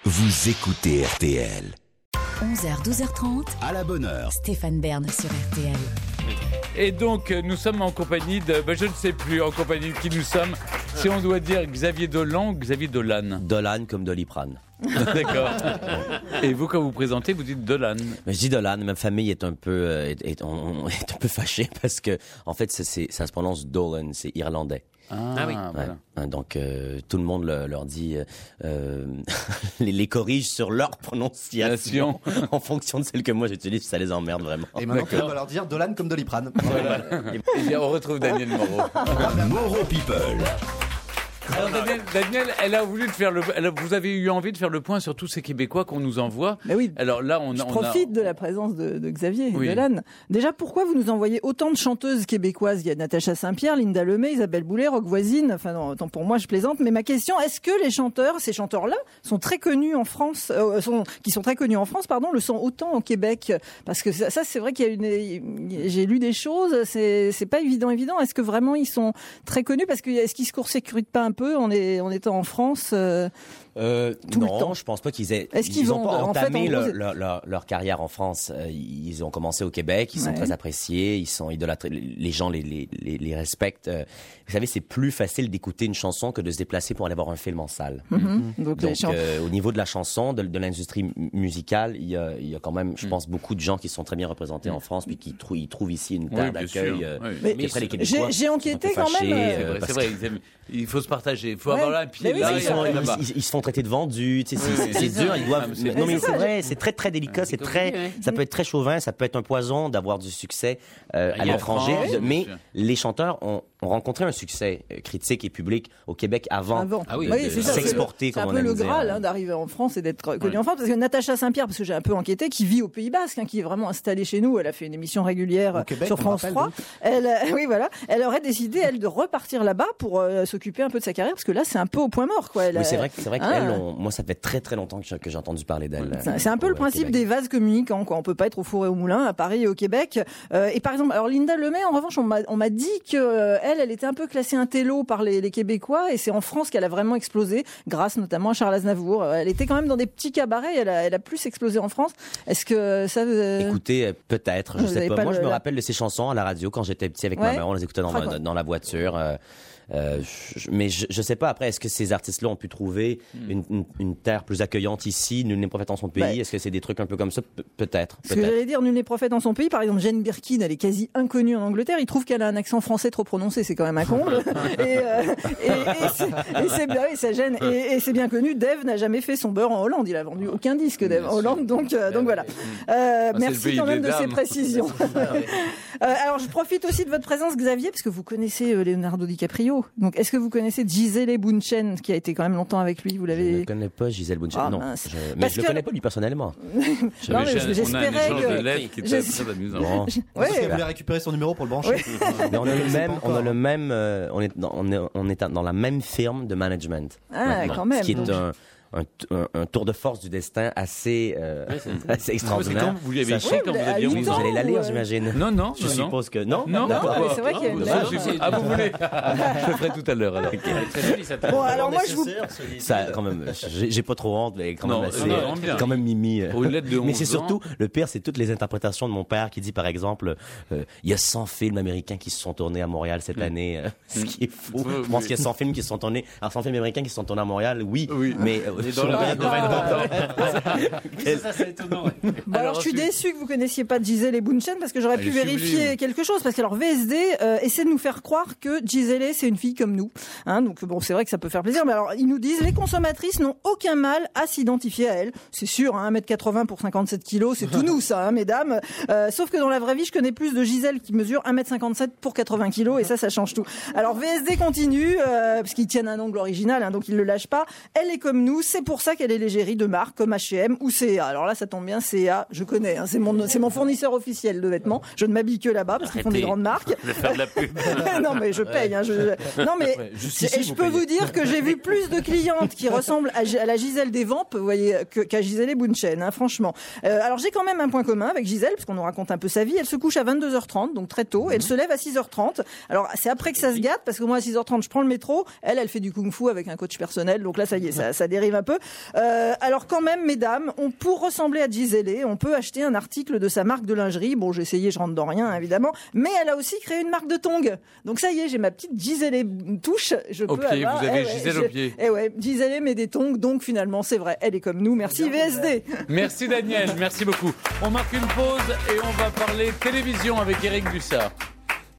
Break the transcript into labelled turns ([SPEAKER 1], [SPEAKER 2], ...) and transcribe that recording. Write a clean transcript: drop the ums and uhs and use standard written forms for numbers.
[SPEAKER 1] Vous écoutez RTL.
[SPEAKER 2] 11h, 12h30.
[SPEAKER 1] À la bonne heure.
[SPEAKER 2] Stéphane Bern sur RTL.
[SPEAKER 3] Et donc, nous sommes en compagnie de... je ne sais plus en compagnie de qui nous sommes. Si on doit dire Xavier Dolan ou Xavier Dolan.
[SPEAKER 4] Dolan comme Doliprane.
[SPEAKER 3] D'accord. Et vous, quand vous présentez, vous dites Dolan.
[SPEAKER 4] Mais je dis Dolan, ma famille est un peu, est un peu fâchée parce que, en fait, ça se prononce Dolan, c'est irlandais.
[SPEAKER 3] Ah oui.
[SPEAKER 4] Voilà. Ouais. Donc, tout le monde leur dit, les corrige sur leur prononciation en fonction de celle que moi j'utilise, ça les emmerde vraiment.
[SPEAKER 5] Et maintenant, on va leur dire Dolan comme Doliprane.
[SPEAKER 3] Voilà. Et bien, on retrouve Daniel Moreau.
[SPEAKER 1] Moreau People.
[SPEAKER 3] Alors Daniel, elle a voulu faire vous avez eu envie de faire le point sur tous ces Québécois qu'on nous envoie.
[SPEAKER 6] Mais oui.
[SPEAKER 3] Alors là,
[SPEAKER 6] je profite de la présence de Xavier
[SPEAKER 3] oui.
[SPEAKER 6] Dolan. Déjà, pourquoi vous nous envoyez autant de chanteuses québécoises? Il y a Natacha Saint-Pierre, Linda Lemay, Isabelle Boulay, Rock Voisine. Enfin, non, tant pour moi, je plaisante. Mais ma question, est-ce que ces chanteurs-là, sont très connus en France, qui sont très connus en France, le sont autant au Québec? Parce que ça c'est vrai qu'il y a j'ai lu des choses. C'est pas évident. Est-ce que vraiment ils sont très connus? Parce que est-ce qu'ils se court-sécuritent pas un peu en étant en France tout le temps.
[SPEAKER 4] Je pense pas qu'ils aient.
[SPEAKER 6] Ils
[SPEAKER 4] ont pas entamé leur carrière en France. Ils ont commencé au Québec. Ils sont très appréciés. Ils sont idolâtrés. Les gens les respectent. Vous savez, c'est plus facile d'écouter une chanson que de se déplacer pour aller voir un film en salle. Donc au niveau de la chanson, de l'industrie musicale, il y a quand même, je pense, beaucoup de gens qui sont très bien représentés en France, puis qui trouvent ici une terre d'accueil.
[SPEAKER 6] Mais après, les Québécois, j'ai enquêté quand même.
[SPEAKER 3] C'est vrai. Il faut se partager. Il faut avoir là un pied là.
[SPEAKER 4] Ils se font traiter de vendus. C'est dur. Ils doivent. Non, mais c'est vrai. C'est très très délicat. C'est très. Ça peut être très chauvin. Ça peut être un poison d'avoir du succès à l'étranger. Mais les chanteurs ont rencontré un succès critique et public au Québec avant.
[SPEAKER 6] De s'exporter.
[SPEAKER 4] C'est un
[SPEAKER 6] peu le Graal d'arriver en France et d'être connu en France. Parce que Natacha Saint-Pierre, parce que j'ai un peu enquêté, qui vit au Pays Basque, qui est vraiment installée chez nous. Elle a fait une émission régulière sur France 3. Elle aurait décidé de repartir là-bas pour s'occuper un peu de sa carrière, parce que là c'est un peu au point mort, quoi.
[SPEAKER 4] Oui, c'est vrai qu'elle, moi ça fait très très longtemps que j'ai entendu parler d'elle.
[SPEAKER 6] C'est un peu le principe des vases communicants, quoi. On peut pas être au four et au moulin à Paris et au Québec. Et par exemple, alors Linda Lemay, en revanche, on m'a dit que elle était un peu classée intello par les Québécois, et c'est en France qu'elle a vraiment explosé, grâce notamment à Charles Aznavour. Elle était quand même dans des petits cabarets, elle a plus explosé en France. Est-ce que ça
[SPEAKER 4] Écoutez, peut-être, je sais pas. Moi, je me rappelle de ces chansons à la radio quand j'étais petit avec ma mère, on les écoutait dans la voiture. Mais je sais pas, après, est-ce que ces artistes-là ont pu trouver une terre plus accueillante ici, nul n'est prophète dans son pays? Est-ce que c'est des trucs un peu comme ça? Peut-être.
[SPEAKER 6] Ce que j'allais dire, nul n'est prophète dans son pays, par exemple, Jane Birkin, elle est quasi inconnue en Angleterre, ils trouvent qu'elle a un accent français trop prononcé, c'est quand même un comble. et c'est bien, ça gêne. Et c'est bien connu, Dave n'a jamais fait son beurre en Hollande, il a vendu aucun disque, Dave, en Hollande, donc voilà. Merci quand même de ces précisions. Alors, je profite aussi de votre présence, Xavier, parce que vous connaissez Leonardo DiCaprio. Donc, est-ce que vous connaissez Gisele Bündchen, qui a été quand même longtemps avec lui? Vous l'avez...
[SPEAKER 4] Je ne connais pas Gisele Bündchen, non. Mais je ne le connais pas lui personnellement.
[SPEAKER 6] Non, mais j'espérais
[SPEAKER 3] que... On a un échange de lettres qui était très amusant.
[SPEAKER 5] Bon. Parce qu'elle voulait récupérer son numéro pour le brancher.
[SPEAKER 4] Mais on est dans la même firme de management.
[SPEAKER 6] Ah, quand même.
[SPEAKER 4] Ce qui est un tour de force du destin assez extraordinaire.
[SPEAKER 3] Quand vous lui avez écrit, quand vous aviez
[SPEAKER 4] vous allez la lire, j'imagine.
[SPEAKER 3] Non.
[SPEAKER 4] Je suppose que non.
[SPEAKER 6] Non, mais c'est vrai qu'il y a une...
[SPEAKER 3] vous voulez? Je le ferai tout à l'heure, alors.
[SPEAKER 6] Bon, alors moi, je vous...
[SPEAKER 4] Ça, quand même, j'ai pas trop honte, mais quand même assez, quand même mimi.
[SPEAKER 3] Mais
[SPEAKER 4] c'est surtout, le pire, c'est toutes les interprétations de mon père qui dit, par exemple, il y a 100 films américains qui se sont tournés à Montréal cette année, ce qui est fou. Je pense qu'il y a 100 films qui se sont tournés, alors 100 films américains qui se sont tournés à Montréal, oui. Mais
[SPEAKER 3] dans la période de 20 ans.
[SPEAKER 5] Ça, c'est étonnant.
[SPEAKER 6] Bon, alors, je suis déçu que vous connaissiez pas Gisele Bündchen, parce que j'aurais pu vérifier quelque chose, parce que alors VSD essaie de nous faire croire que Gisele c'est une fille comme nous. Donc bon, c'est vrai que ça peut faire plaisir, mais alors ils nous disent les consommatrices n'ont aucun mal à s'identifier à elle. C'est sûr, 1m80 pour 57 kilos, c'est tout nous ça, mesdames. Sauf que dans la vraie vie, je connais plus de Gisèle qui mesure 1m57 pour 80 kilos, et ça change tout. Alors VSD continue, parce qu'ils tiennent un angle original, donc ils le lâchent pas. Elle est comme nous, c'est pour ça qu'elle est l'égérie de marques comme H&M ou C&A. Alors là, ça tombe bien, C&A, je connais, c'est mon fournisseur officiel de vêtements. Je ne m'habille que là-bas parce qu'ils font des grandes marques.
[SPEAKER 3] De faire de la pub.
[SPEAKER 6] Non, mais je paye. Non, mais je peux vous dire que j'ai vu plus de clientes qui ressemblent à la Gisèle des Vampes, vous voyez, qu'à Gisèle Bündchen, franchement. Alors j'ai quand même un point commun avec Gisèle, parce qu'on nous raconte un peu sa vie. Elle se couche à 22h30, donc très tôt, et elle se lève à 6h30. Alors c'est après que ça se gâte, parce que moi à 6h30, je prends le métro. Elle fait du kung-fu avec un coach personnel, donc là ça y est, ça dérive un peu. Alors quand même, mesdames, pour ressembler à Gisèle, on peut acheter un article de sa marque de lingerie. Bon, j'ai essayé, je rentre dans rien, évidemment. Mais elle a aussi créé une marque de tongs. Donc ça y est, j'ai ma petite Gisèle touche. Je peux avoir,
[SPEAKER 3] vous avez Gisèle au pied.
[SPEAKER 6] Gisèle met des tongs, donc finalement, c'est vrai, elle est comme nous. Merci VSD.
[SPEAKER 3] Merci Daniel, merci beaucoup. On marque une pause et on va parler télévision avec Eric Dussard.